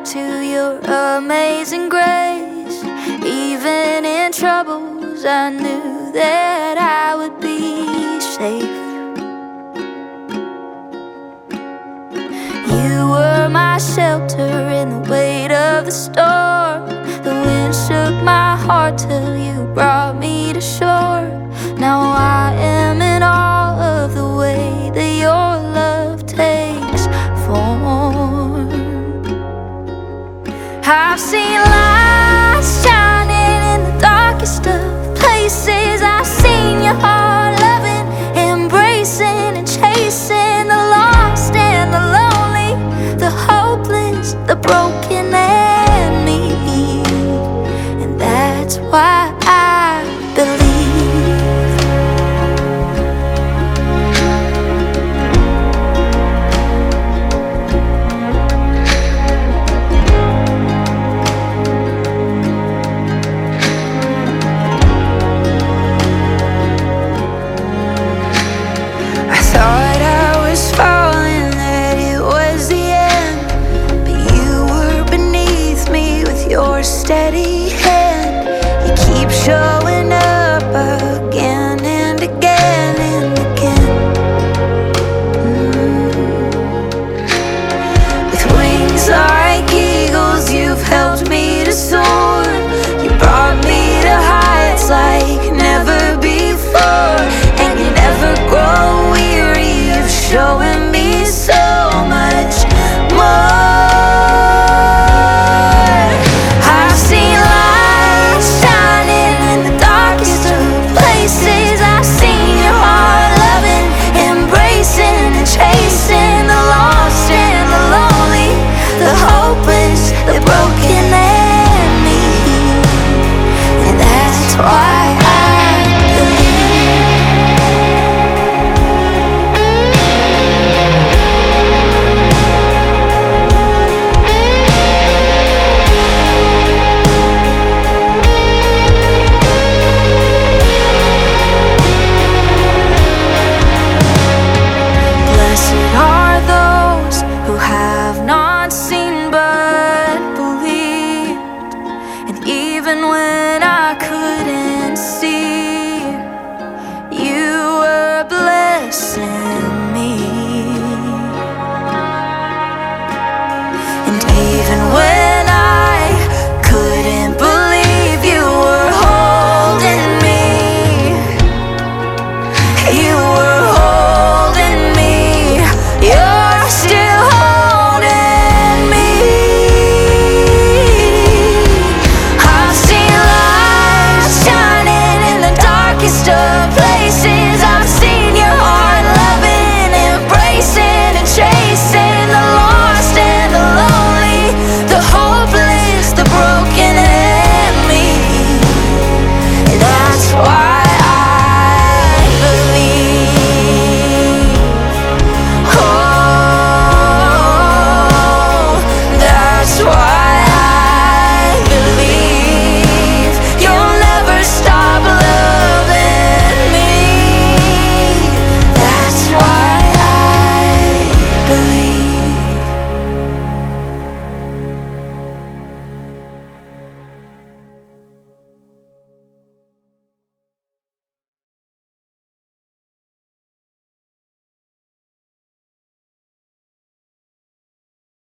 to your amazing grace. Even in troubles, I knew that I would be safe. You were my shelter in the weight of the storm. The wind shook my heart till you brought me to shore. Now I am in awe of the way that your love takes form. I've seen lights shining in the darkest of places. I've seen your heart loving, embracing and chasing the lost and the lonely, the hopeless, the broken and me. And that's why I believe. I thought I was falling, that it was the end, but you were beneath me with your steady hand. You keep showing up again and again and again. With wings like eagles, you've helped me to soar. You brought me to heights like never before, and you never grow weary of showing me so much more. I've seen lights shining in the darkest of places. I've seen your heart loving, embracing and chasing the lost and the lonely, the hopeless, the broken and me. And that's why I believe. Blessed are those who have not seen but believed. And even when I couldn't see,